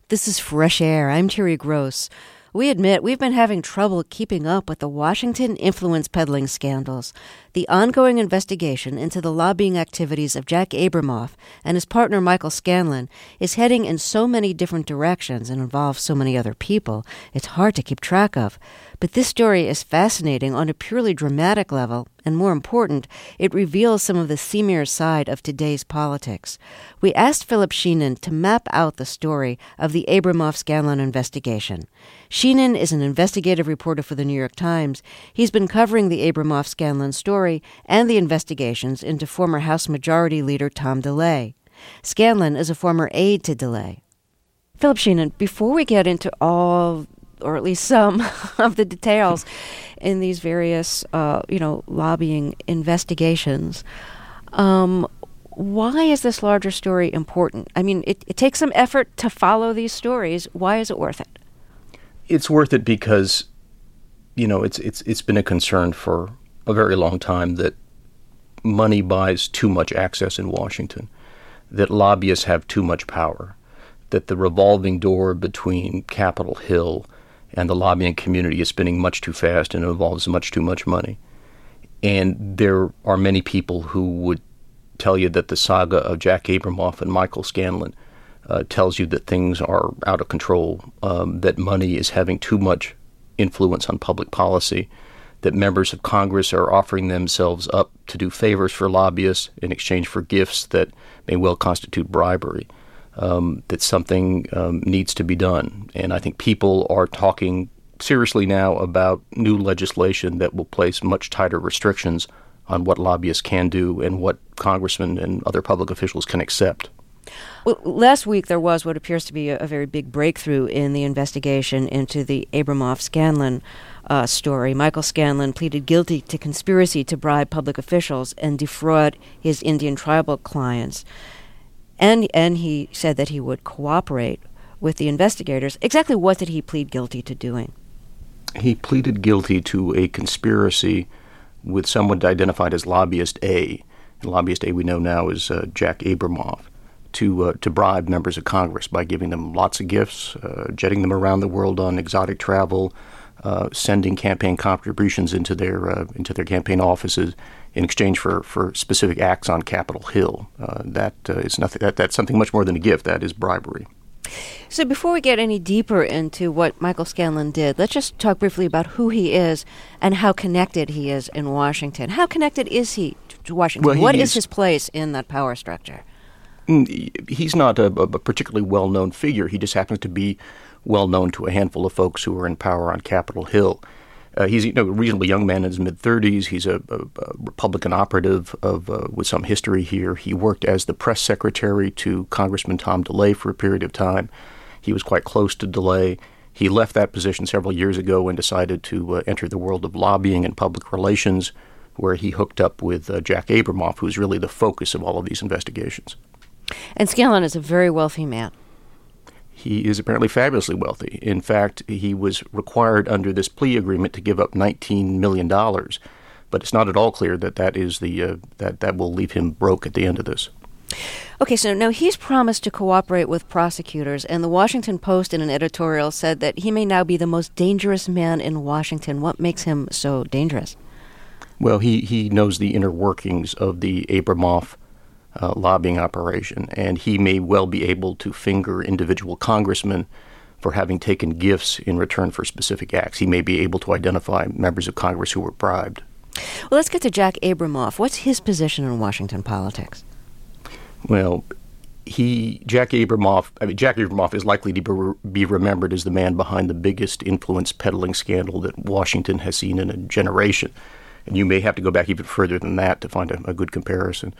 This is Fresh Air. I'm Terry Gross. We admit we've been having trouble keeping up with the Washington influence peddling scandals. The ongoing investigation into the lobbying activities of Jack Abramoff and his partner Michael Scanlon is heading in so many different directions and involves so many other people, it's hard to keep track of. But this story is fascinating on a purely dramatic level, and more important, it reveals some of the seamier side of today's politics. We asked Philip Sheehan to map out the story of the Abramoff-Scanlon investigation. Sheehan is an investigative reporter for the New York Times. He's been covering the Abramoff-Scanlon story and the investigations into former House Majority Leader Tom DeLay. Scanlon is a former aide to DeLay. Philip Sheehan, before we get into all, or at least some, of the details in these various, lobbying investigations, why is this larger story important? I mean, it takes some effort to follow these stories. Why is it worth it? It's worth it because, it's been a concern for a very long time that money buys too much access in Washington, that lobbyists have too much power, that the revolving door between Capitol Hill and the lobbying community is spinning much too fast and involves much too much money. And there are many people who would tell you that the saga of Jack Abramoff and Michael Scanlon tells you that things are out of control, that money is having too much influence on public policy, that members of Congress are offering themselves up to do favors for lobbyists in exchange for gifts that may well constitute bribery, that something needs to be done. And I think people are talking seriously now about new legislation that will place much tighter restrictions on what lobbyists can do and what congressmen and other public officials can accept. Well, last week there was what appears to be a very big breakthrough in the investigation into the Abramoff-Scanlon story. Michael Scanlon pleaded guilty to conspiracy to bribe public officials and defraud his Indian tribal clients. And he said that he would cooperate with the investigators. Exactly what did he plead guilty to doing? He pleaded guilty to a conspiracy with someone identified as Lobbyist A. And Lobbyist A we know now is Jack Abramoff, to bribe members of Congress by giving them lots of gifts, jetting them around the world on exotic travel, sending campaign contributions into their campaign offices in exchange for specific acts on Capitol Hill. That's something much more than a gift. That is bribery. So before we get any deeper into what Michael Scanlon did, let's just talk briefly about who he is and how connected he is in Washington. How connected is he to Washington? Well, what is his place in that power structure? He's not a particularly well-known figure. He just happens to be well-known to a handful of folks who are in power on Capitol Hill. He's a reasonably young man in his mid-30s. He's a Republican operative with some history here. He worked as the press secretary to Congressman Tom DeLay for a period of time. He was quite close to DeLay. He left that position several years ago and decided to enter the world of lobbying and public relations, where he hooked up with Jack Abramoff, who's really the focus of all of these investigations. And Scanlon is a very wealthy man. He is apparently fabulously wealthy. In fact, he was required under this plea agreement to give up $19 million, but it's not at all clear that that will leave him broke at the end of this. Okay, so now he's promised to cooperate with prosecutors, and the Washington Post in an editorial said that he may now be the most dangerous man in Washington. What makes him so dangerous? Well, he knows the inner workings of the Abramoff lobbying operation, and he may well be able to finger individual congressmen for having taken gifts in return for specific acts. He may be able to identify members of Congress who were bribed. Well, let's get to Jack Abramoff. What's his position in Washington politics? Well, Jack Abramoff is likely to be remembered as the man behind the biggest influence peddling scandal that Washington has seen in a generation. And you may have to go back even further than that to find a good comparison.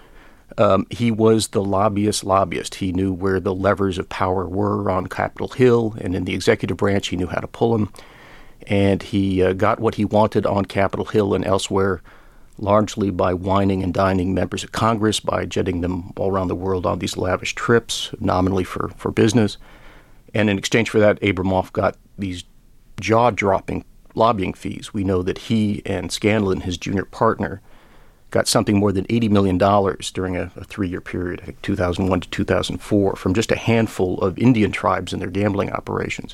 He was the lobbyist. He knew where the levers of power were on Capitol Hill, and in the executive branch, he knew how to pull them. And he got what he wanted on Capitol Hill and elsewhere, largely by wining and dining members of Congress, by jetting them all around the world on these lavish trips, nominally for business. And in exchange for that, Abramoff got these jaw-dropping lobbying fees. We know that he and Scanlon, his junior partner, got something more than $80 million during a 3-year period, I think 2001 to 2004, from just a handful of Indian tribes and their gambling operations.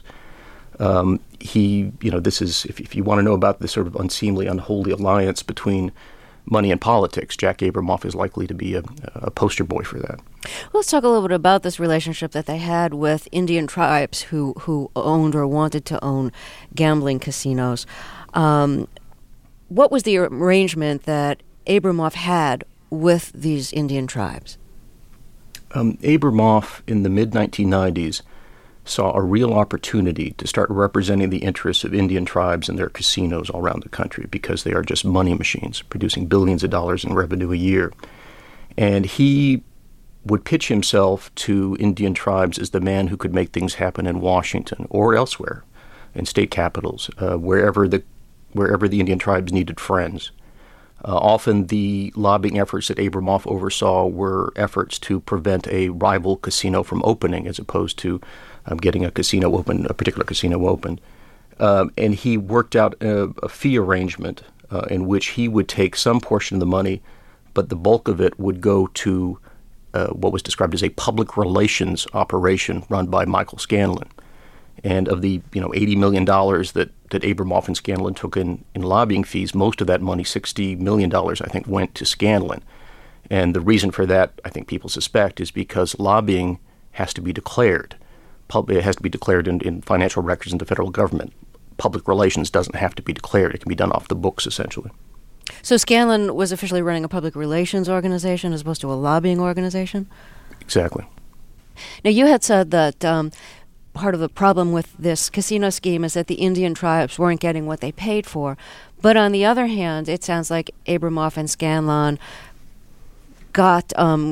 This is, if you want to know about this sort of unseemly, unholy alliance between money and politics, Jack Abramoff is likely to be a poster boy for that. Let's talk a little bit about this relationship that they had with Indian tribes who owned or wanted to own gambling casinos. What was the arrangement that Abramoff had with these Indian tribes? Abramoff, in the mid-1990s, saw a real opportunity to start representing the interests of Indian tribes and their casinos all around the country, because they are just money machines, producing billions of dollars in revenue a year. And he would pitch himself to Indian tribes as the man who could make things happen in Washington or elsewhere, in state capitals, wherever the Indian tribes needed friends. Often the lobbying efforts that Abramoff oversaw were efforts to prevent a rival casino from opening, as opposed to getting a particular casino open. And he worked out a fee arrangement in which he would take some portion of the money, but the bulk of it would go to what was described as a public relations operation run by Michael Scanlon. And of the $80 million that Abramoff and Scanlon took in lobbying fees, most of that money, $60 million, I think, went to Scanlon. And the reason for that, I think people suspect, is because lobbying has to be declared. It has to be declared in financial records in the federal government. Public relations doesn't have to be declared. It can be done off the books, essentially. So Scanlon was officially running a public relations organization as opposed to a lobbying organization? Exactly. Now, you had said that part of the problem with this casino scheme is that the Indian tribes weren't getting what they paid for. But on the other hand, it sounds like Abramoff and Scanlon got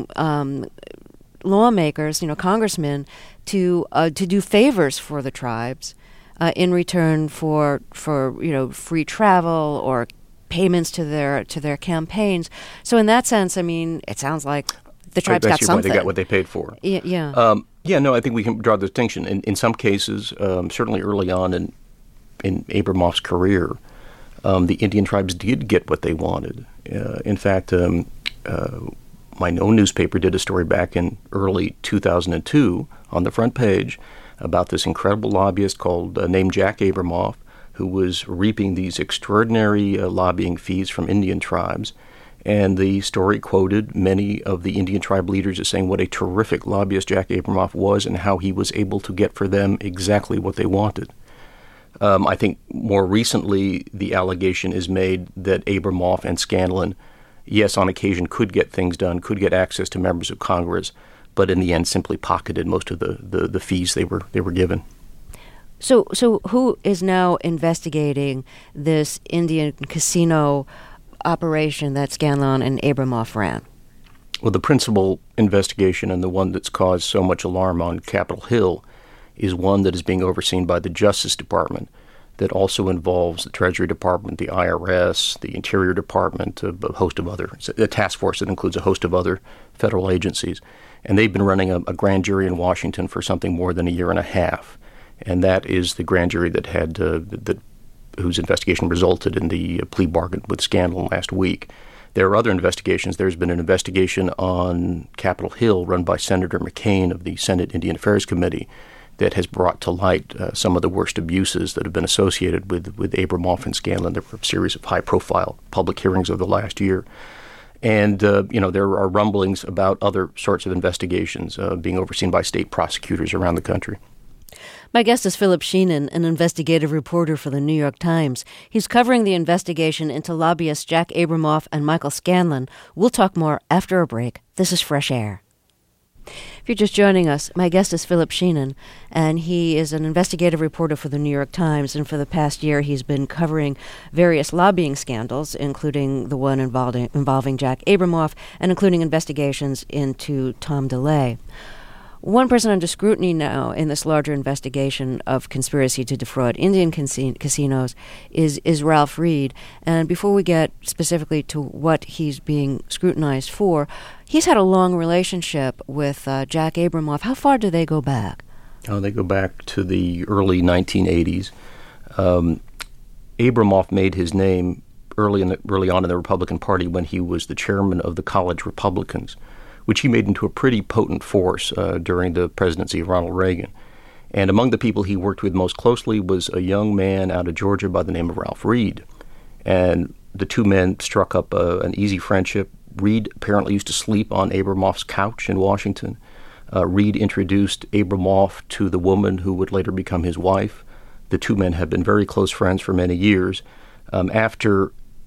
lawmakers, congressmen, to do favors for the tribes in return for free travel or payments to their campaigns. So in that sense, it sounds like the tribes got something. They got what they paid for. Yeah. I think we can draw the distinction. In some cases, certainly early on in Abramoff's career, the Indian tribes did get what they wanted. In fact, my own newspaper did a story back in early 2002 on the front page about this incredible lobbyist named Jack Abramoff, who was reaping these extraordinary lobbying fees from Indian tribes. And the story quoted many of the Indian tribe leaders as saying what a terrific lobbyist Jack Abramoff was and how he was able to get for them exactly what they wanted. I think more recently the allegation is made that Abramoff and Scanlon, yes, on occasion could get things done, could get access to members of Congress, but in the end simply pocketed most of the fees they were given. So who is now investigating this Indian casino operation that Scanlon and Abramoff ran? Well, the principal investigation, and the one that's caused so much alarm on Capitol Hill, is one that is being overseen by the Justice Department that also involves the Treasury Department, the IRS, the Interior Department, a host of other, a task force that includes a host of other federal agencies. And they've been running a grand jury in Washington for something more than a year and a half. And that is the grand jury that had whose investigation resulted in the plea bargain with Scanlon last week. There are other investigations. There's been an investigation on Capitol Hill run by Senator McCain of the Senate Indian Affairs Committee that has brought to light some of the worst abuses that have been associated with Abramoff and Scanlon. There were a series of high-profile public hearings over the last year. And, there are rumblings about other sorts of investigations being overseen by state prosecutors around the country. My guest is Philip Sheenan, an investigative reporter for the New York Times. He's covering the investigation into lobbyists Jack Abramoff and Michael Scanlon. We'll talk more after a break. This is Fresh Air. If you're just joining us, my guest is Philip Sheenan, and he is an investigative reporter for the New York Times, and for the past year he's been covering various lobbying scandals, including the one involving Jack Abramoff, and including investigations into Tom DeLay. One person under scrutiny now in this larger investigation of conspiracy to defraud Indian casinos is Ralph Reed. And before we get specifically to what he's being scrutinized for, he's had a long relationship with Jack Abramoff. How far do they go back? They go back to the early 1980s. Abramoff made his name early on in the Republican Party when he was the chairman of the College Republicans, which he made into a pretty potent force during the presidency of Ronald Reagan. And among the people he worked with most closely was a young man out of Georgia by the name of Ralph Reed. And the two men struck up an easy friendship. Reed apparently used to sleep on Abramoff's couch in Washington. Reed introduced Abramoff to the woman who would later become his wife. The two men have been very close friends for many years. After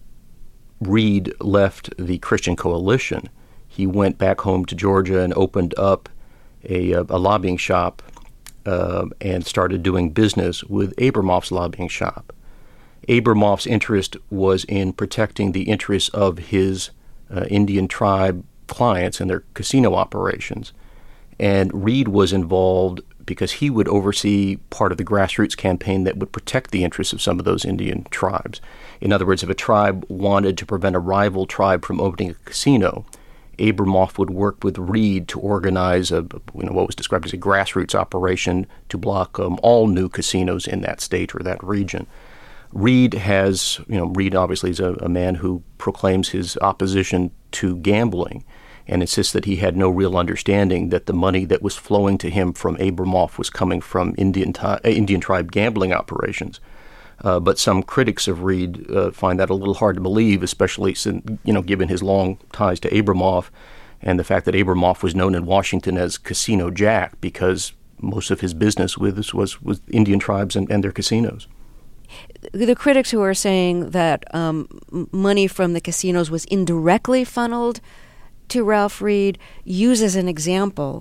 Reed left the Christian Coalition, he went back home to Georgia and opened up a lobbying shop and started doing business with Abramoff's lobbying shop. Abramoff's interest was in protecting the interests of his Indian tribe clients and their casino operations. And Reed was involved because he would oversee part of the grassroots campaign that would protect the interests of some of those Indian tribes. In other words, if a tribe wanted to prevent a rival tribe from opening a casino, Abramoff would work with Reed to organize what was described as a grassroots operation to block all new casinos in that state or that region. Reed obviously is a man who proclaims his opposition to gambling and insists that he had no real understanding that the money that was flowing to him from Abramoff was coming from Indian tribe gambling operations. But some critics of Reed find that a little hard to believe, especially given his long ties to Abramoff and the fact that Abramoff was known in Washington as Casino Jack because most of his business was with Indian tribes and their casinos. The critics who are saying that money from the casinos was indirectly funneled to Ralph Reed use as an example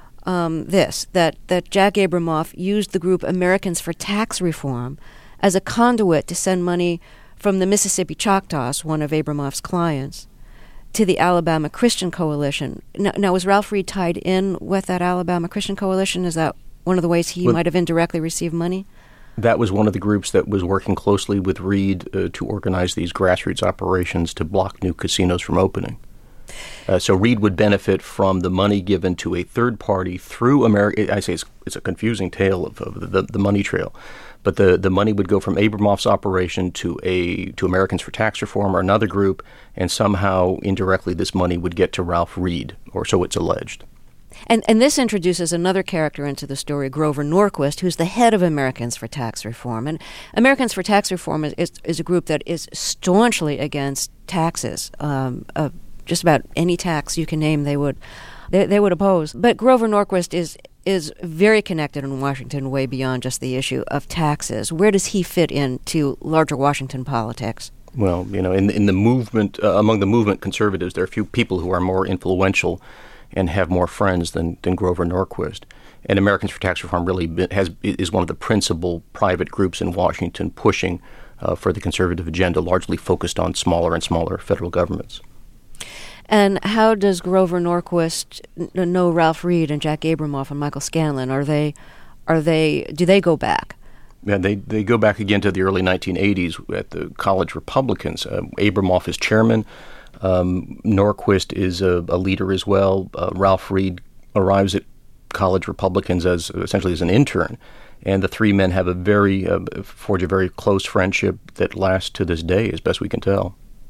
that Jack Abramoff used the group Americans for Tax Reform as a conduit to send money from the Mississippi Choctaws, one of Abramoff's clients, to the Alabama Christian Coalition. Now, was Ralph Reed tied in with that Alabama Christian Coalition? Is that one of the ways he might have indirectly received money? That was one of the groups that was working closely with Reed to organize these grassroots operations to block new casinos from opening. So Reed would benefit from the money given to a third party through America. I say it's a confusing tale of the money trail, but the money would go from Abramoff's operation to Americans for Tax Reform or another group, and somehow indirectly this money would get to Ralph Reed, or so it's alleged. And this introduces another character into the story, Grover Norquist, who's the head of Americans for Tax Reform. And Americans for Tax Reform is a group that is staunchly against taxes. Just about any tax you can name, they would oppose. But Grover Norquist is very connected in Washington, way beyond just the issue of taxes. Where does he fit into larger Washington politics? Well, in the movement, among the movement conservatives, there are a few people who are more influential and have more friends than Grover Norquist. And Americans for Tax Reform really is one of the principal private groups in Washington pushing for the conservative agenda, largely focused on smaller and smaller federal governments. And how does Grover Norquist know Ralph Reed and Jack Abramoff and Michael Scanlon? Do they go back? Yeah, they go back again to the early 1980s at the College Republicans. Abramoff is chairman. Norquist is a leader as well. Ralph Reed arrives at College Republicans essentially as an intern, and the three men have forge a very close friendship that lasts to this day, as best we can tell.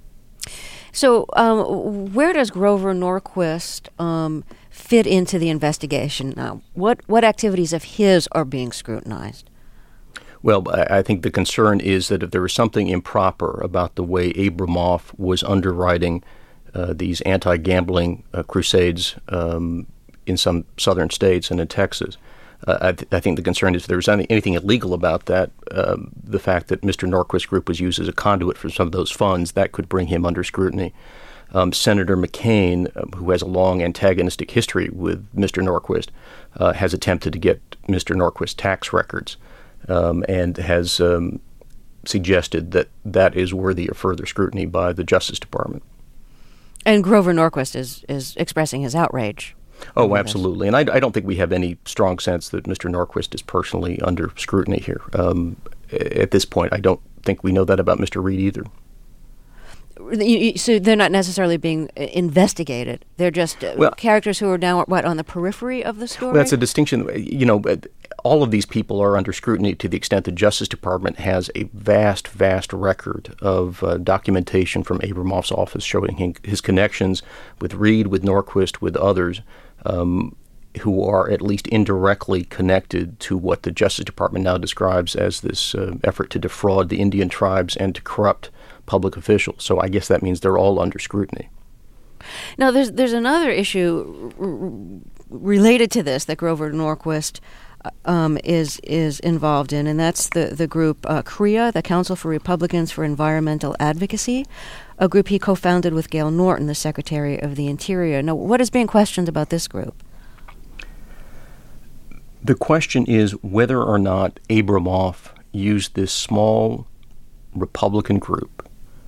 So, where does Grover Norquist fit into the investigation now? What activities of his are being scrutinized? Well, I think the concern is that if there was something improper about the way Abramoff was underwriting these anti-gambling crusades in some southern states and in Texas, I think the concern is if there was anything illegal about that, the fact that Mr. Norquist's group was used as a conduit for some of those funds, that could bring him under scrutiny. Senator McCain, who has a long antagonistic history with Mr. Norquist, has attempted to get Mr. Norquist's tax records and has suggested that is worthy of further scrutiny by the Justice Department. And Grover Norquist is expressing his outrage. Oh, absolutely. And I don't think we have any strong sense that Mr. Norquist is personally under scrutiny here. At this point, I don't think we know that about Mr. Reed either. So they're not necessarily being investigated. They're just characters who are now, on the periphery of the story? Well, that's a distinction. All of these people are under scrutiny to the extent the Justice Department has a vast, vast record of documentation from Abramoff's office showing his connections with Reed, with Norquist, with others who are at least indirectly connected to what the Justice Department now describes as this effort to defraud the Indian tribes and to corrupt public officials. So I guess that means they're all under scrutiny. Now, there's another issue related to this that Grover Norquist is involved in, and that's the group CREA, the Council for Republicans for Environmental Advocacy, a group he co-founded with Gail Norton, the Secretary of the Interior. Now, what is being questioned about this group? The question is whether or not Abramoff used this small Republican group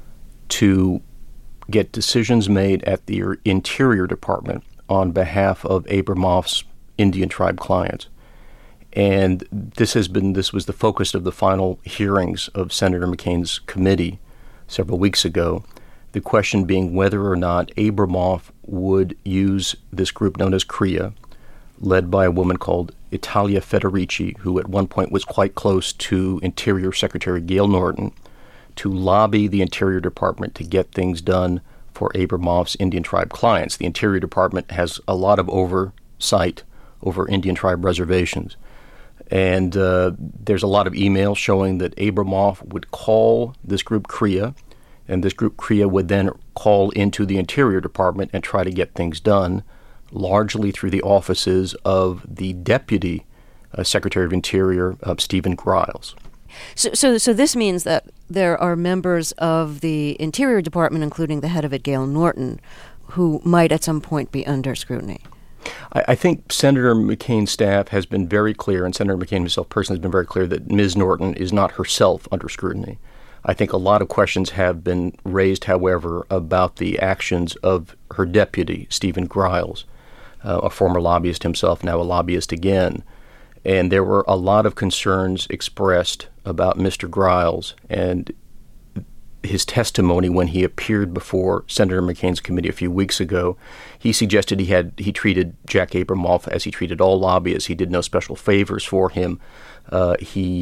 to get decisions made at the Interior Department on behalf of Abramoff's Indian tribe clients. And this was the focus of the final hearings of Senator McCain's committee several weeks ago. The question being whether or not Abramoff would use this group known as CREA, led by a woman called Italia Federici, who at one point was quite close to Interior Secretary Gail Norton, to lobby the Interior Department to get things done for Abramoff's Indian tribe clients. The Interior Department has a lot of oversight over Indian tribe reservations. And there's a lot of emails showing that Abramoff would call this group CREA, and this group CREA would then call into the Interior Department and try to get things done, largely through the offices of the Deputy Secretary of Interior, Stephen Griles. So this means that there are members of the Interior Department, including the head of it, Gail Norton, who might at some point be under scrutiny. I think Senator McCain's staff has been very clear, and Senator McCain himself personally has been very clear, that Ms. Norton is not herself under scrutiny. I think a lot of questions have been raised, however, about the actions of her deputy, Stephen Griles, a former lobbyist himself, now a lobbyist again. And there were a lot of concerns expressed about Mr. Griles and his testimony when he appeared before Senator McCain's committee a few weeks ago. He suggested he treated Jack Abramoff as he treated all lobbyists. He did no special favors for him. He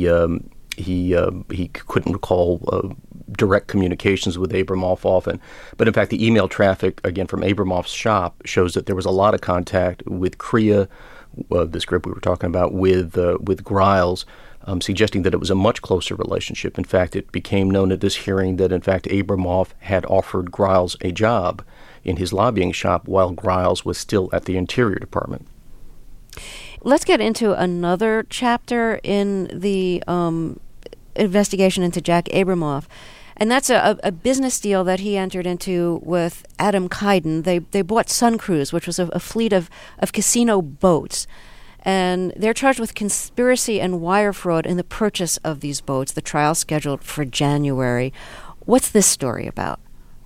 couldn't recall direct communications with Abramoff often. But in fact, the email traffic, again, from Abramoff's shop shows that there was a lot of contact with CREA, this group we were talking about, with Griles, suggesting that it was a much closer relationship. In fact, it became known at this hearing that, in fact, Abramoff had offered Griles a job in his lobbying shop while Griles was still at the Interior Department. Let's get into another chapter in the investigation into Jack Abramoff. And that's a business deal that he entered into with Adam Kiden. They bought Sun Cruise, which was a fleet of casino boats. And they're charged with conspiracy and wire fraud in the purchase of these boats. The trial scheduled for January. What's this story about?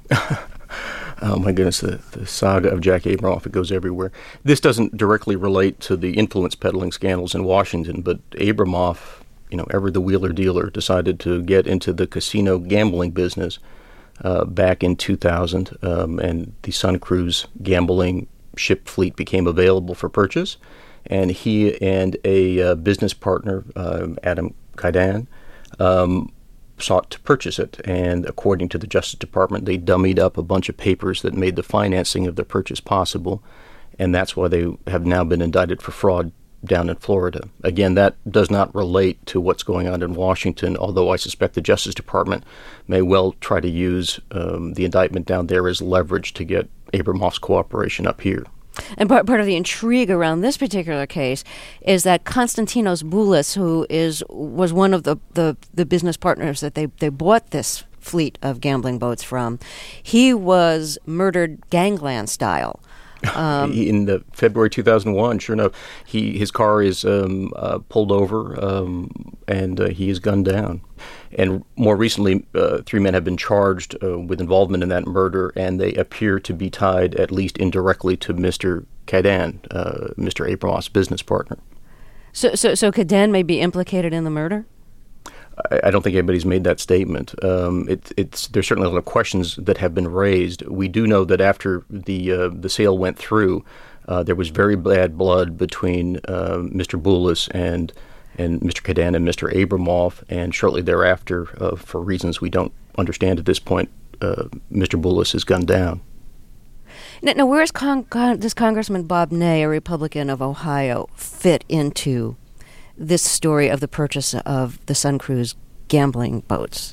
Oh, my goodness, the saga of Jack Abramoff, it goes everywhere. This doesn't directly relate to the influence peddling scandals in Washington, but Abramoff, ever the wheeler dealer, decided to get into the casino gambling business back in 2000, and the Sun Cruise gambling ship fleet became available for purchase. And he and a business partner, Adam Kiden, sought to purchase it. And according to the Justice Department, they dummied up a bunch of papers that made the financing of the purchase possible. And that's why they have now been indicted for fraud down in Florida. Again, that does not relate to what's going on in Washington, although I suspect the Justice Department may well try to use the indictment down there as leverage to get Abramoff's cooperation up here. And part of the intrigue around this particular case is that Konstantinos Boulis, who was one of the business partners that they bought this fleet of gambling boats from, he was murdered gangland style. In the February 2001, sure enough, his car is pulled over and he is gunned down. And more recently, 3 men have been charged with involvement in that murder, and they appear to be tied, at least indirectly, to Mr. Kiden, Mr. Abramoff's business partner. So Kiden may be implicated in the murder? I don't think anybody's made that statement. There's certainly a lot of questions that have been raised. We do know that after the sale went through, there was very bad blood between Mr. Boulos and Mr. Khadan and Mr. Abramoff, and shortly thereafter, for reasons we don't understand at this point, Mr. Boulos is gunned down. Now where does Congressman Bob Ney, a Republican of Ohio, fit into this story of the purchase of the Sun Cruise gambling boats?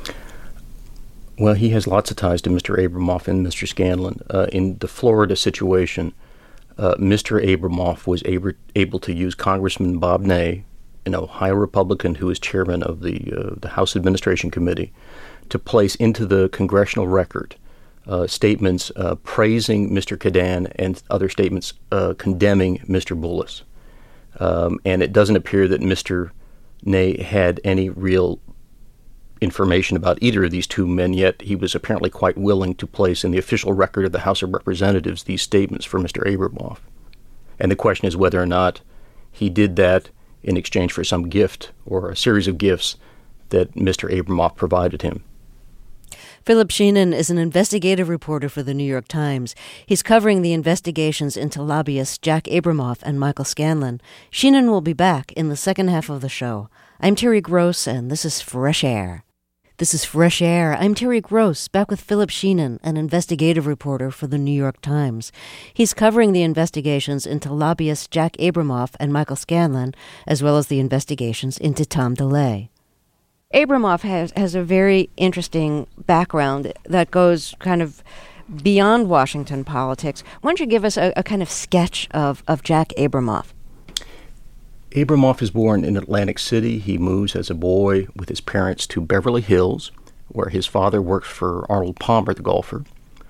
Well, he has lots of ties to Mr. Abramoff and Mr. Scanlon. In the Florida situation, Mr. Abramoff was able to use Congressman Bob Ney, an Ohio Republican who is chairman of the House Administration Committee, to place into the congressional record statements praising Mr. Khadan and other statements condemning Mr. Boulos. And it doesn't appear that Mr. Ney had any real information about either of these two men, yet he was apparently quite willing to place in the official record of the House of Representatives these statements from Mr. Abramoff. And the question is whether or not he did that in exchange for some gift or a series of gifts that Mr. Abramoff provided him. Philip Sheehan is an investigative reporter for the New York Times. He's covering the investigations into lobbyists Jack Abramoff and Michael Scanlon. Sheehan will be back in the second half of the show. I'm Terry Gross, and this is Fresh Air. This is Fresh Air. I'm Terry Gross, back with Philip Sheehan, an investigative reporter for the New York Times. He's covering the investigations into lobbyists Jack Abramoff and Michael Scanlon, as well as the investigations into Tom DeLay. Abramoff has a very interesting background that goes kind of beyond Washington politics. Why don't you give us a kind of sketch of Jack Abramoff? Abramoff is born in Atlantic City. He moves as a boy with his parents to Beverly Hills, where his father works for Arnold Palmer, the golfer.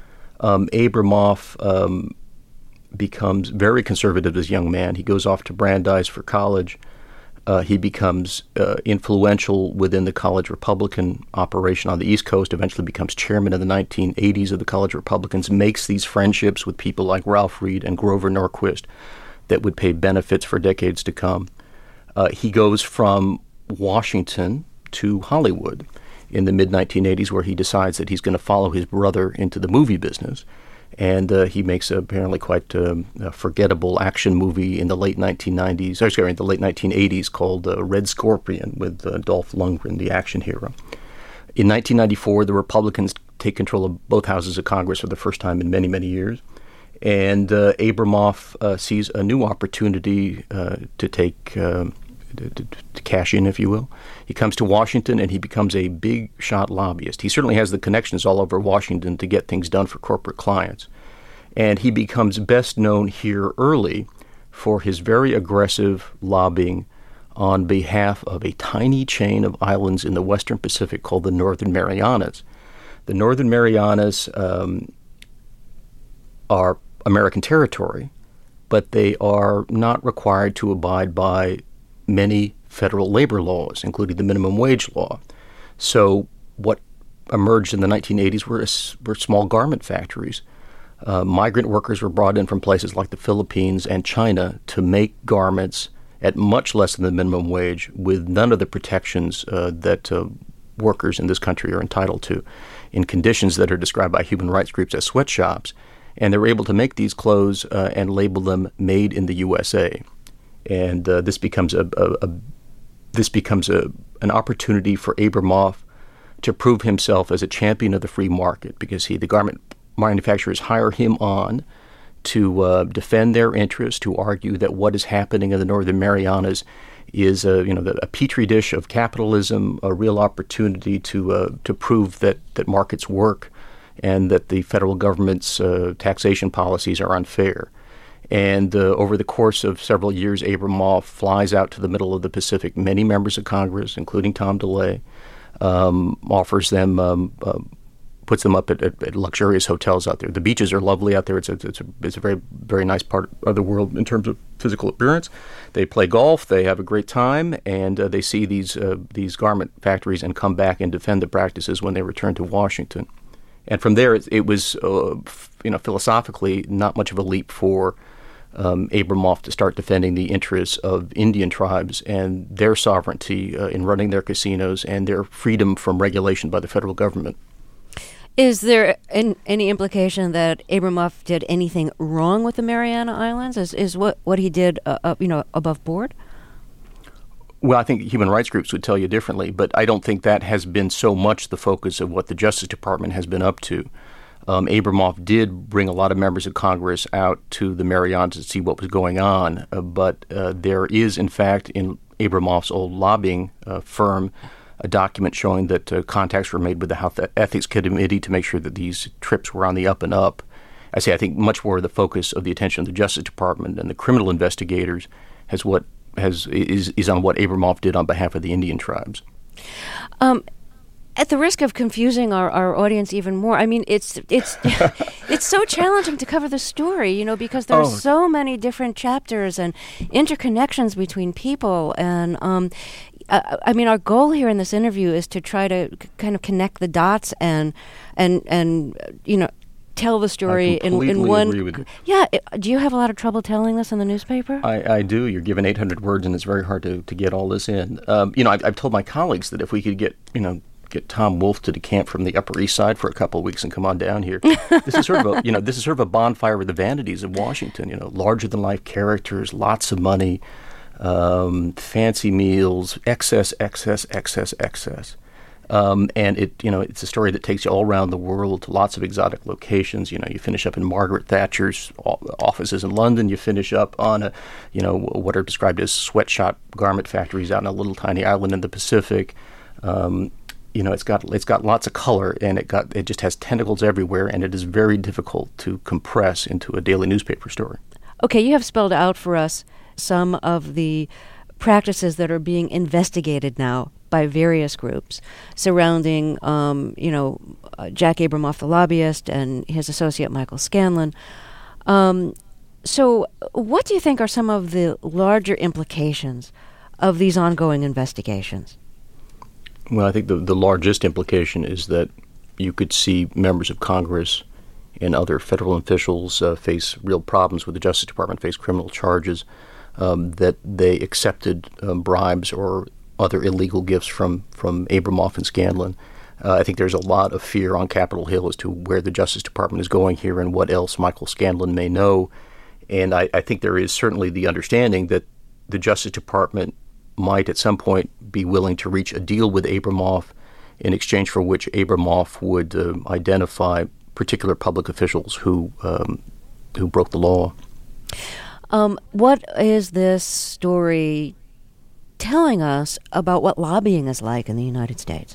Abramoff becomes very conservative as a young man. He goes off to Brandeis for college. He becomes influential within the college Republican operation on the East Coast, eventually becomes chairman in the 1980s of the College Republicans, makes these friendships with people like Ralph Reed and Grover Norquist that would pay benefits for decades to come. He goes from Washington to Hollywood in the mid-1980s, where he decides that he's going to follow his brother into the movie business. And he makes a apparently quite forgettable action movie in the late 1980s called Red Scorpion with Dolph Lundgren, the action hero. In 1994, the Republicans take control of both houses of Congress for the first time in many, many years. And Abramoff sees a new opportunity to cash in, if you will. He comes to Washington and he becomes a big shot lobbyist. He certainly has the connections all over Washington to get things done for corporate clients. And he becomes best known here early for his very aggressive lobbying on behalf of a tiny chain of islands in the Western Pacific called the Northern Marianas. The Northern Marianas are American territory, but they are not required to abide by many federal labor laws, including the minimum wage law. So what emerged in the 1980s were small garment factories. Migrant workers were brought in from places like the Philippines and China to make garments at much less than the minimum wage, with none of the protections that workers in this country are entitled to, in conditions that are described by human rights groups as sweatshops. And they were able to make these clothes and label them "Made in the USA." And this becomes an opportunity for Abramoff to prove himself as a champion of the free market, because the garment manufacturers hire him on to defend their interests, to argue that what is happening in the Northern Marianas is a petri dish of capitalism, a real opportunity to prove that markets work and that the federal government's taxation policies are unfair. And over the course of several years, Abramoff flies out to the middle of the Pacific many members of Congress, including Tom DeLay, offers them, puts them up at luxurious hotels out there. The beaches are lovely out there. It's a very, very nice part of the world in terms of physical appearance. They play golf. They have a great time, and they see these garment factories and come back and defend the practices when they return to Washington. And from there, it was philosophically not much of a leap for Abramoff to start defending the interests of Indian tribes and their sovereignty in running their casinos and their freedom from regulation by the federal government. Is there any implication that Abramoff did anything wrong with the Mariana Islands? Is what he did, above board? Well, I think human rights groups would tell you differently, but I don't think that has been so much the focus of what the Justice Department has been up to. Abramoff did bring a lot of members of Congress out to the Marianas to see what was going on, but there is, in fact, in Abramoff's old lobbying firm, a document showing that contacts were made with the House Ethics Committee to make sure that these trips were on the up and up. I think much more of the focus of the attention of the Justice Department and the criminal investigators is on what Abramoff did on behalf of the Indian tribes. At the risk of confusing our audience even more, I mean, it's it's so challenging to cover the story, because there are so many different chapters and interconnections between people. And our goal here in this interview is to try to kind of connect the dots and tell the story in one. Agree with you. Yeah. Do you have a lot of trouble telling this in the newspaper? I do. You're given 800 words, and it's very hard to get all this in. I've told my colleagues that if we could get Tom Wolfe to decamp from the Upper East Side for a couple of weeks and come on down here. This is sort of a bonfire with the vanities of Washington. Larger than life characters, lots of money, fancy meals, excess. And it's a story that takes you all around the world to lots of exotic locations. You finish up in Margaret Thatcher's offices in London. You finish up on what are described as sweatshop garment factories out on a little tiny island in the Pacific. It's got lots of color, and it just has tentacles everywhere, and it is very difficult to compress into a daily newspaper story. Okay, you have spelled out for us some of the practices that are being investigated now by various groups surrounding, Jack Abramoff, the lobbyist, and his associate Michael Scanlon. So what do you think are some of the larger implications of these ongoing investigations? Well, I think the largest implication is that you could see members of Congress and other federal officials face real problems with the Justice Department, face criminal charges, that they accepted bribes or other illegal gifts from Abramoff and Scanlon. I think there's a lot of fear on Capitol Hill as to where the Justice Department is going here and what else Michael Scanlon may know. And I think there is certainly the understanding that the Justice Department might at some point be willing to reach a deal with Abramoff, in exchange for which Abramoff would identify particular public officials who broke the law. What is this story telling us about what lobbying is like in the United States?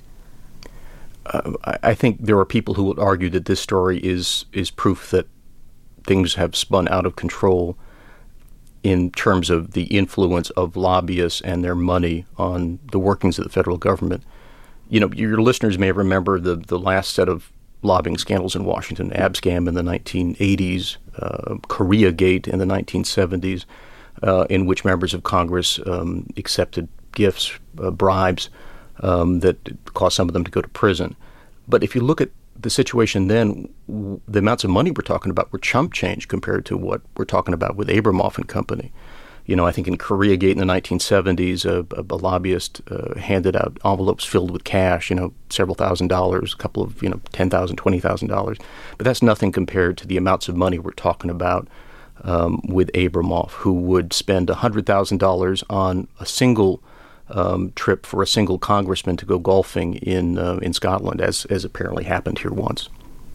I think there are people who would argue that this story is proof that things have spun out of control in terms of the influence of lobbyists and their money on the workings of the federal government. Your listeners may remember the last set of lobbying scandals in Washington, Abscam in the 1980s, Koreagate in the 1970s, in which members of Congress accepted gifts, bribes, that caused some of them to go to prison. But if you look at the situation then, the amounts of money we're talking about were chump change compared to what we're talking about with Abramoff and company. I think in Koreagate in the 1970s, a lobbyist handed out envelopes filled with cash, several $1,000s, a couple of, $10,000, $20,000. But that's nothing compared to the amounts of money we're talking about with Abramoff, who would spend $100,000 on a single trip for a single congressman to go golfing in Scotland, as apparently happened here once.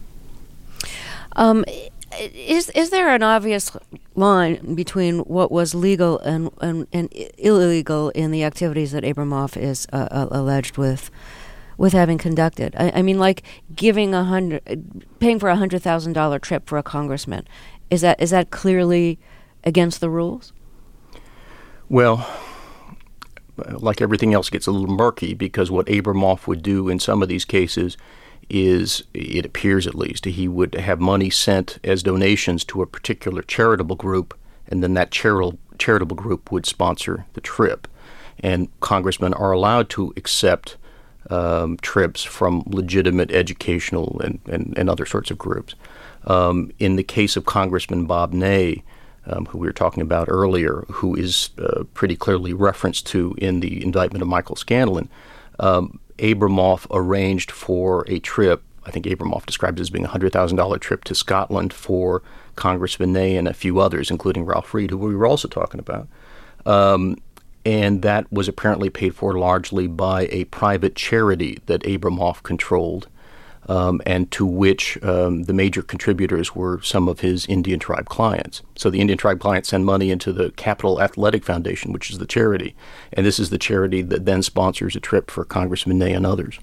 Is there an obvious line between what was legal and illegal in the activities that Abramoff is alleged with having conducted? I mean, like paying for $100,000 trip for a congressman, is that clearly against the rules? Well, like everything else, it gets a little murky, because what Abramoff would do in some of these cases is, it appears at least, he would have money sent as donations to a particular charitable group, and then that charitable group would sponsor the trip. And congressmen are allowed to accept trips from legitimate educational and other sorts of groups. In the case of Congressman Bob Ney, who we were talking about earlier, who is pretty clearly referenced to in the indictment of Michael Scanlon, Abramoff arranged for a trip. I think Abramoff described it as being a $100,000 trip to Scotland for Congressman Ney and a few others, including Ralph Reed, who we were also talking about. And that was apparently paid for largely by a private charity that Abramoff controlled, and to which the major contributors were some of his Indian tribe clients. So the Indian tribe clients send money into the Capital Athletic Foundation, which is the charity. And this is the charity that then sponsors a trip for Congressman Ney and others.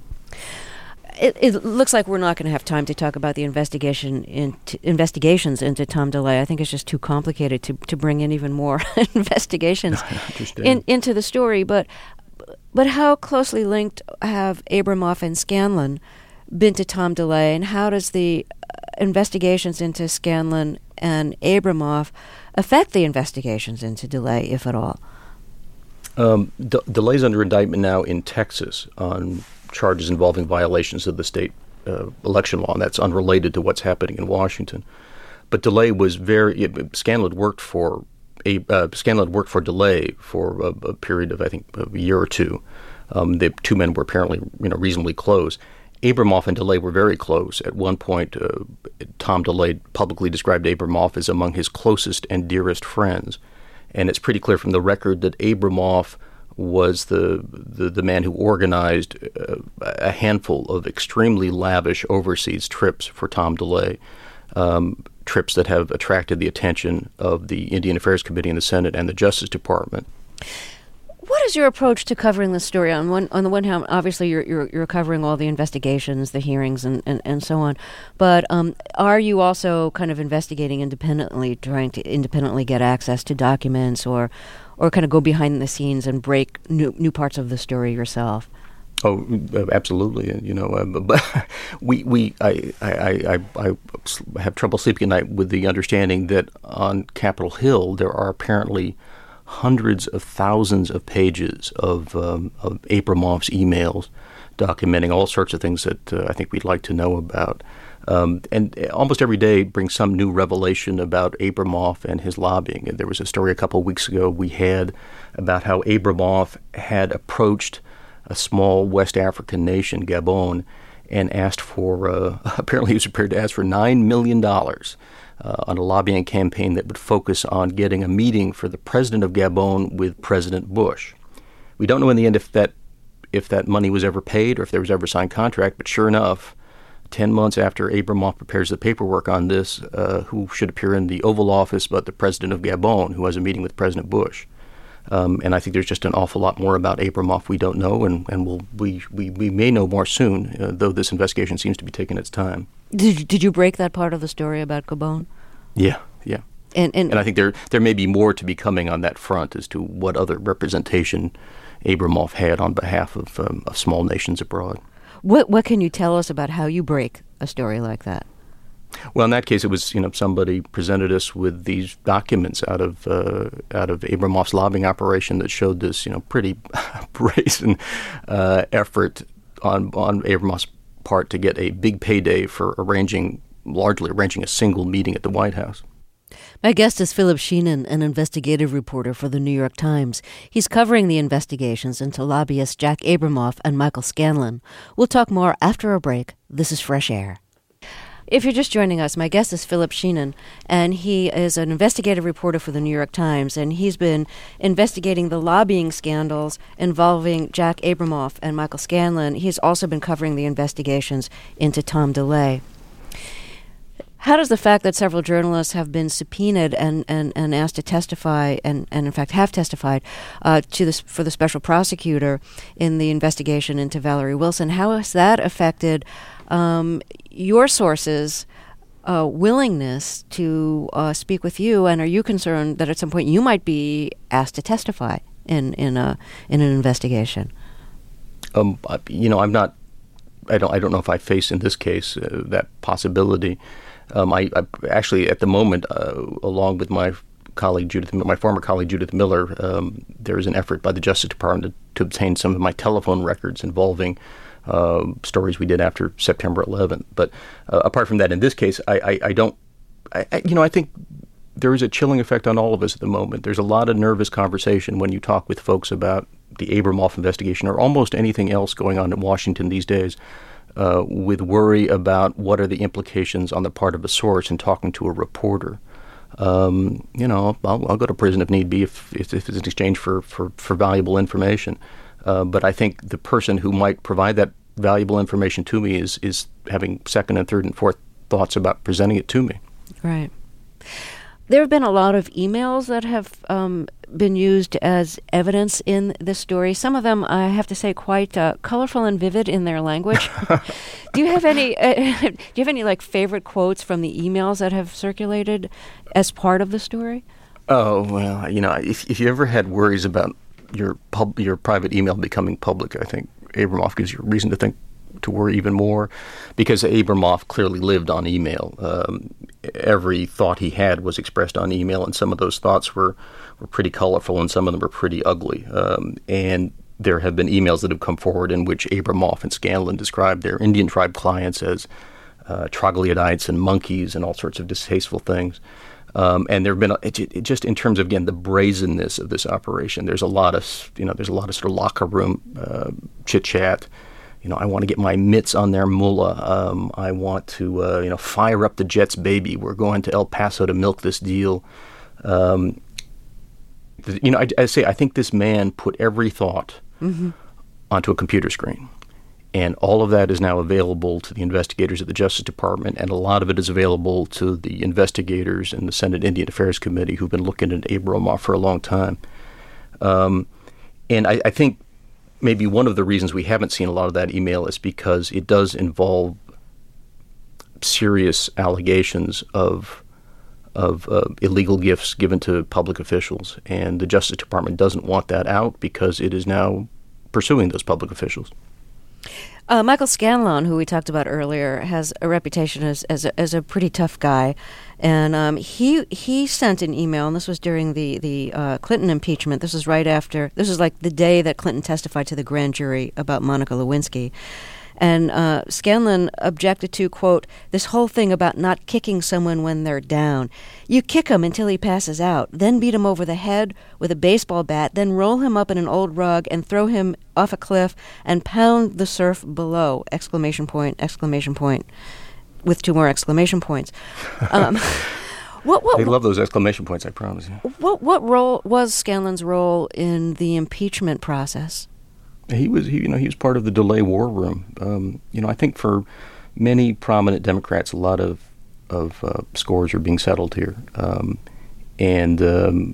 It looks like we're not going to have time to talk about the investigations into Tom DeLay. I think it's just too complicated to bring in even more investigations into the story. But how closely linked have Abramoff and Scanlon been to Tom DeLay, and how does the investigations into Scanlon and Abramoff affect the investigations into DeLay, if at all? DeLay's under indictment now in Texas on charges involving violations of the state election law, and that's unrelated to what's happening in Washington. But DeLay was Scanlon worked for DeLay for a period of, I think, a year or two. The two men were apparently reasonably close. Abramoff and DeLay were very close. At one point, Tom DeLay publicly described Abramoff as among his closest and dearest friends. And it's pretty clear from the record that Abramoff was the man who organized a handful of extremely lavish overseas trips for Tom DeLay, trips that have attracted the attention of the Indian Affairs Committee in the Senate and the Justice Department. What is your approach to covering this story? On the one hand, obviously you're covering all the investigations, the hearings, and so on. But are you also kind of investigating independently, trying to independently get access to documents, or kind of go behind the scenes and break new parts of the story yourself? Oh, absolutely. I have trouble sleeping at night with the understanding that on Capitol Hill there are apparently hundreds of thousands of pages of Abramoff's emails documenting all sorts of things that I think we'd like to know about. And almost every day brings some new revelation about Abramoff and his lobbying. And there was a story a couple of weeks ago we had about how Abramoff had approached a small West African nation, Gabon, and asked for, apparently he was prepared to ask for $9 million on a lobbying campaign that would focus on getting a meeting for the president of Gabon with President Bush. We don't know in the end if that money was ever paid or if there was ever a signed contract, but sure enough, 10 months after Abramoff prepares the paperwork on this, who should appear in the Oval Office but the president of Gabon, who has a meeting with President Bush. And I think there's just an awful lot more about Abramoff we don't know, and we may know more soon, though this investigation seems to be taking its time. Did you break that part of the story about Gabon? Yeah. And I think there may be more to be coming on that front as to what other representation Abramoff had on behalf of small nations abroad. What can you tell us about how you break a story like that? Well, in that case, it was somebody presented us with these documents out of Abramoff's lobbying operation that showed this pretty brazen effort on Abramoff's part to get a big payday for largely arranging a single meeting at the White House. My guest is Philip Sheehan, an investigative reporter for the New York Times. He's covering the investigations into lobbyists Jack Abramoff and Michael Scanlon. We'll talk more after a break. This is Fresh Air. If you're just joining us, my guest is Philip Sheehan, and he is an investigative reporter for the New York Times, and he's been investigating the lobbying scandals involving Jack Abramoff and Michael Scanlon. He's also been covering the investigations into Tom DeLay. How does the fact that several journalists have been subpoenaed and asked to testify, and in fact have testified for the special prosecutor in the investigation into Valerie Wilson, how has that affected your sources' willingness to speak with you? And are you concerned that at some point you might be asked to testify in an investigation? I'm not. I don't know if I face in this case that possibility. I actually, at the moment, along with my former colleague Judith Miller, there is an effort by the Justice Department to obtain some of my telephone records involving stories we did after September 11th. But apart from that, in this case, I think there is a chilling effect on all of us at the moment. There's a lot of nervous conversation when you talk with folks about the Abramoff investigation or almost anything else going on in Washington these days, with worry about what are the implications on the part of a source in talking to a reporter. I'll go to prison if need be if it's in exchange for valuable information. But I think the person who might provide that valuable information to me is having second and third and fourth thoughts about presenting it to me. Right. There have been a lot of emails that have been used as evidence in this story. Some of them, I have to say, quite colorful and vivid in their language. Do you have any? Like favorite quotes from the emails that have circulated as part of the story? Oh well, if you ever had worries about your private email becoming public, I think Abramoff gives you a reason to worry even more, because Abramoff clearly lived on email. Every thought he had was expressed on email, and some of those thoughts were pretty colorful, and some of them were pretty ugly. And there have been emails that have come forward in which Abramoff and Scanlon described their Indian tribe clients as troglodytes and monkeys and all sorts of distasteful things. And there have been just in terms of, again, the brazenness of this operation. There's a lot of sort of locker room chit chat. I want to get my mitts on their mullah. I want to, fire up the Jets, baby. We're going to El Paso to milk this deal. I think this man put every thought onto a computer screen. And all of that is now available to the investigators at the Justice Department, and a lot of it is available to the investigators in the Senate Indian Affairs Committee who've been looking at Abramoff for a long time. And I think maybe one of the reasons we haven't seen a lot of that email is because it does involve serious allegations of illegal gifts given to public officials, and the Justice Department doesn't want that out because it is now pursuing those public officials. Michael Scanlon, who we talked about earlier, has a reputation as a pretty tough guy, and he sent an email, and this was during the Clinton impeachment. This was like the day that Clinton testified to the grand jury about Monica Lewinsky. And Scanlon objected to, quote, this whole thing about not kicking someone when they're down. You kick him until he passes out, then beat him over the head with a baseball bat, then roll him up in an old rug and throw him off a cliff and pound the surf below, exclamation point, with 2 more exclamation points. They love those exclamation points, I promise you. What role was Scanlon's role in the impeachment process? He was part of the delay war room. I think for many prominent Democrats, a lot of scores are being settled here. I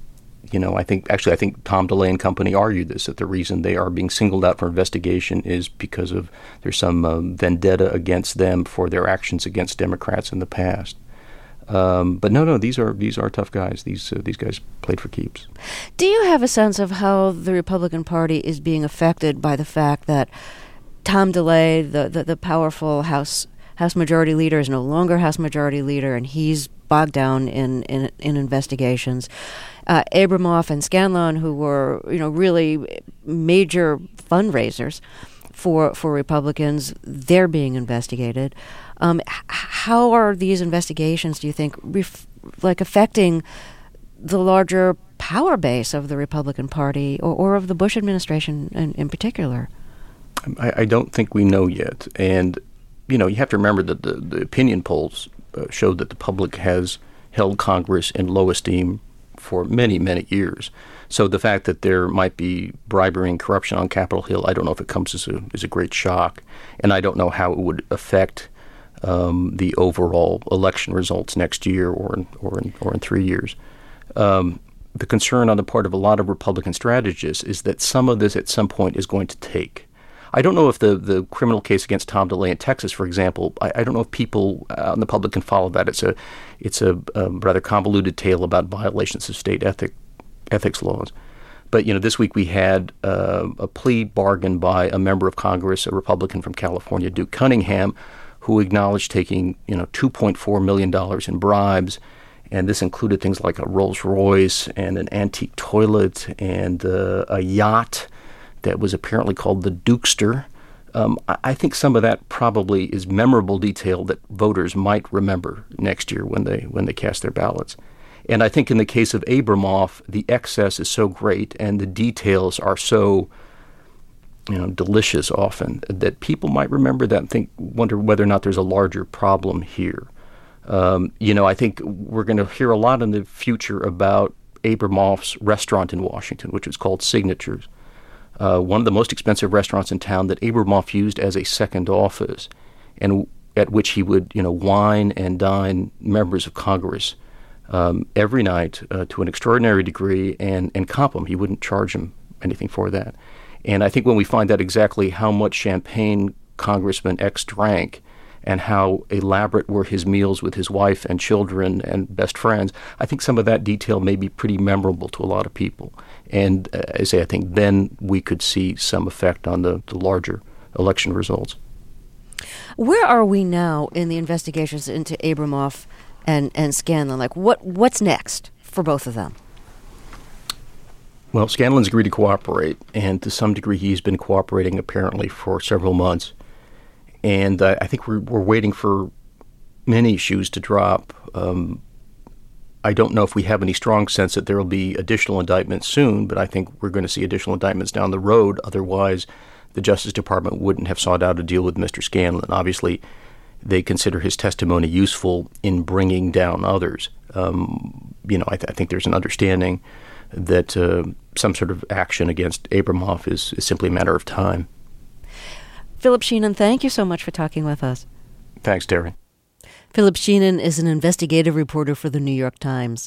think Tom DeLay and company argued this, that the reason they are being singled out for investigation is because of there's some vendetta against them for their actions against Democrats in the past. But no, these are tough guys. These guys played for keeps. Do you have a sense of how the Republican Party is being affected by the fact that Tom DeLay, the powerful House Majority Leader, is no longer House Majority Leader, and he's bogged down in investigations? Abramoff and Scanlon, who were really major fundraisers for Republicans, they're being investigated. How are these investigations, do you think, affecting the larger power base of the Republican Party or of the Bush administration in particular? I don't think we know yet. And, you have to remember that the opinion polls showed that the public has held Congress in low esteem for many, many years. So the fact that there might be bribery and corruption on Capitol Hill, I don't know if it comes as a great shock. And I don't know how it would affect the overall election results next year or in 3 years. The concern on the part of a lot of Republican strategists is that some of this at some point is going to take. I don't know if the criminal case against Tom DeLay in Texas, for example, I don't know if people out in the public can follow that. It's a rather convoluted tale about violations of state ethics laws. But, this week we had a plea bargain by a member of Congress, a Republican from California, Duke Cunningham, who acknowledged taking, $2.4 million in bribes. And this included things like a Rolls Royce and an antique toilet and a yacht that was apparently called the Dukester. I think some of that probably is memorable detail that voters might remember next year when they cast their ballots. And I think in the case of Abramoff, the excess is so great and the details are so delicious often that people might remember that and wonder whether or not there's a larger problem here. I think we're going to hear a lot in the future about Abramoff's restaurant in Washington, which is called Signatures. One of the most expensive restaurants in town that Abramoff used as a second office, and at which he would, wine and dine members of Congress every night to an extraordinary degree and comp them. He wouldn't charge them anything for that. And I think when we find out exactly how much champagne Congressman X drank and how elaborate were his meals with his wife and children and best friends, I think some of that detail may be pretty memorable to a lot of people. And I think then we could see some effect on the larger election results. Where are we now in the investigations into Abramoff and Scanlon? Like, what's next for both of them? Well, Scanlon's agreed to cooperate, and to some degree he's been cooperating apparently for several months. And I think we're waiting for many shoes to drop. I don't know if we have any strong sense that there will be additional indictments soon, but I think we're going to see additional indictments down the road. Otherwise, the Justice Department wouldn't have sought out a deal with Mr. Scanlon. Obviously, they consider his testimony useful in bringing down others. I think there's an understanding that some sort of action against Abramoff is simply a matter of time. Philip Sheehan, thank you so much for talking with us. Thanks, Terry. Philip Sheehan is an investigative reporter for the New York Times.